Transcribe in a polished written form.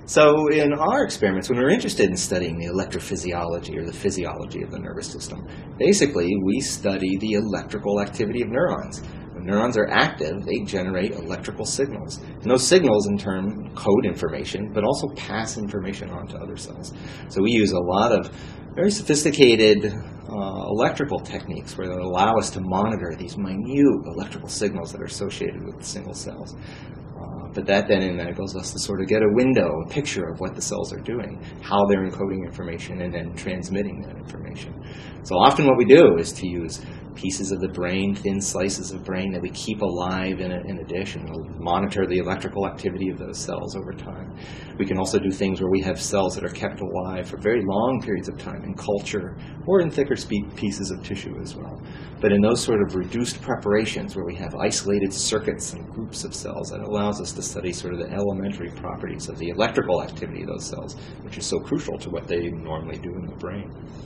So in our experiments, when we're interested in studying the electrophysiology or the physiology of the nervous system, basically we study the electrical activity of neurons. When neurons are active, they generate electrical signals. And those signals, in turn, code information, but also pass information on to other cells. So we use a lot of very sophisticated electrical techniques where they allow us to monitor these minute electrical signals that are associated with single cells. But that then enables us to sort of get a window, a picture of what the cells are doing, how they're encoding information, and then transmitting that information. So often what we do is to use pieces of the brain, thin slices of brain that we keep alive in a dish, and we'll monitor the electrical activity of those cells over time. We can also do things where we have cells that are kept alive for very long periods of time in culture or in thicker pieces of tissue as well. But in those sort of reduced preparations where we have isolated circuits and groups of cells, that allows us to study sort of the elementary properties of the electrical activity of those cells, which is so crucial to what they normally do in the brain.